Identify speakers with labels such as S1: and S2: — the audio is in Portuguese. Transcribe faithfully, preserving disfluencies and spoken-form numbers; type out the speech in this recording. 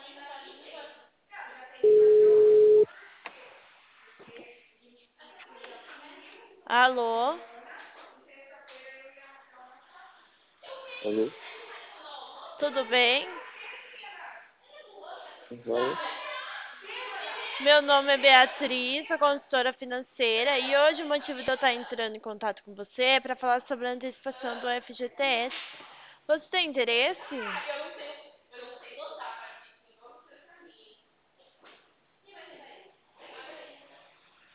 S1: Alô?
S2: Alô?
S1: Tudo bem?
S2: Quem fala?
S1: Meu nome é Beatriz, sou consultora financeira e hoje o motivo de eu estar entrando em contato com você é para falar sobre a antecipação do F G T S. Você tem interesse?